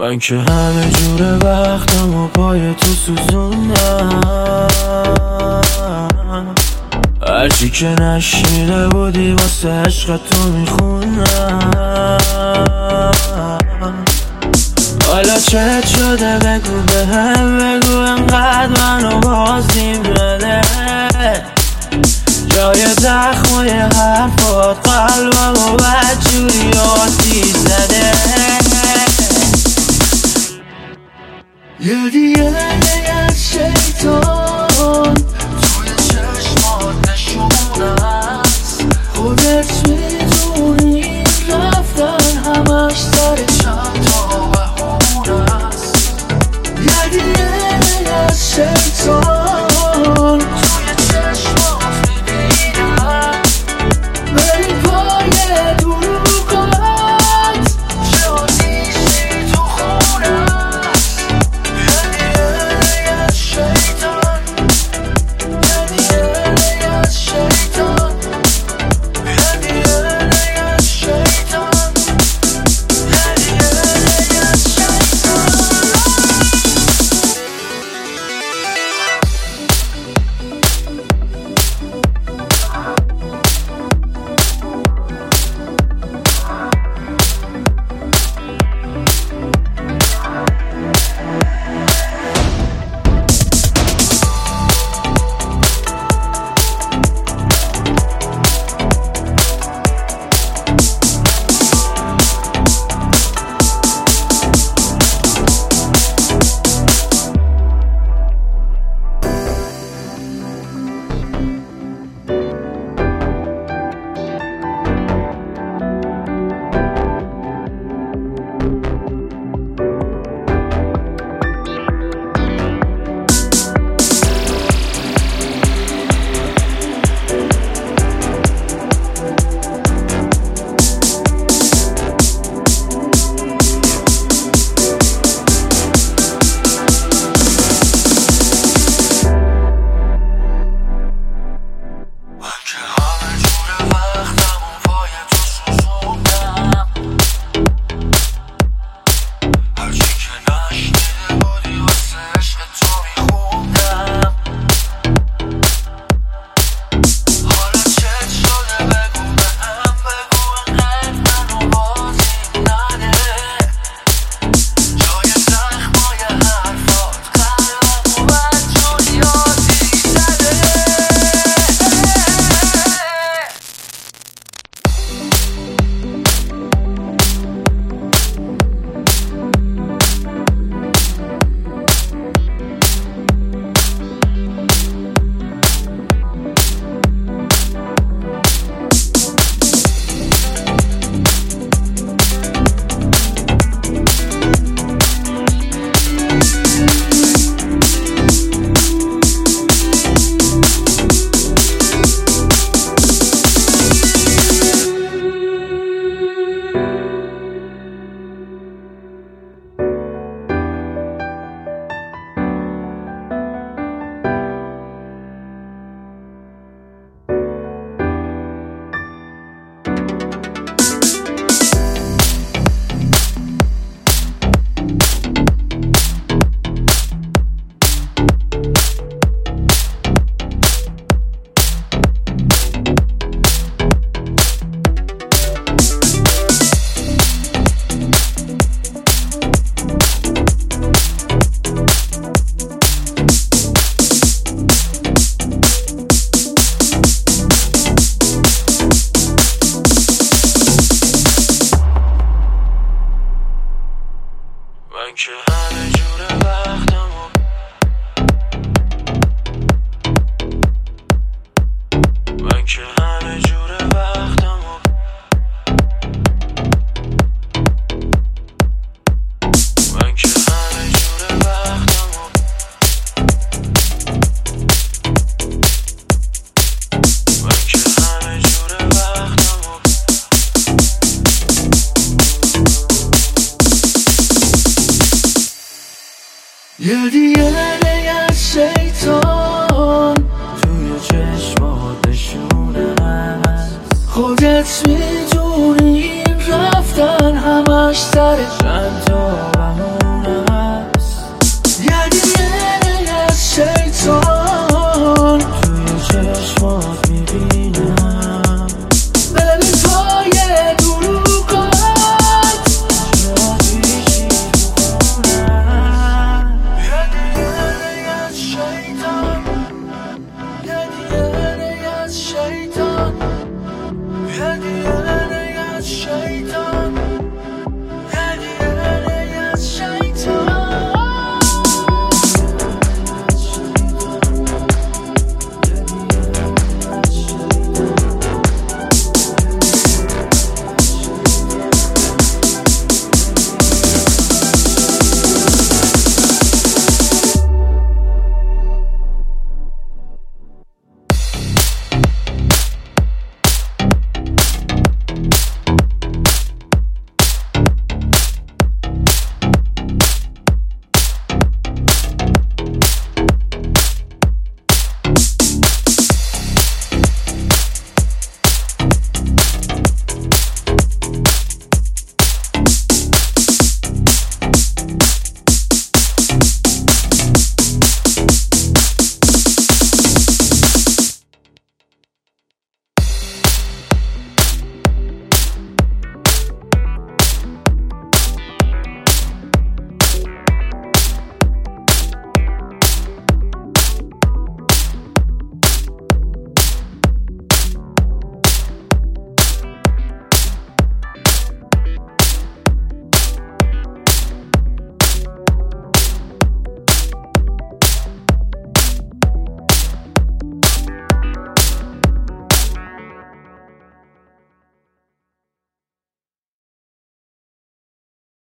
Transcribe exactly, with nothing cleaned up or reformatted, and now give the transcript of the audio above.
من که همه جور وقتم و پای تو سوزوندم، هرچی که نشنیده بودی واسه عشق تو میخونم. حالا چت شده بگو به هم، بگو انقدر منو بازیم نده، جای زخمای حرفات قلبم و بدجوری آتیش زده. یه دیگه از شیطان توی چشمات نشونه است، خودت میدونی این رفتن همش سر چند تا بهونه است. یه دیگه از شیطان توی چشمات میبینم، ولی پای دروغات چه آتیشی تو خونه است. یه دیگه از شیطان، یه دیگه از شیطان، یه دیگه از شیطان، یه دیگه از شیطان. من که همه جور وقتم و من که همه جور وقتم و من که همه جور وقتم و من که همه جور وقتم و یه دیگه از شیطان توی چشمات نشونه است، خودت میدونی این رفتن همش سر چند تا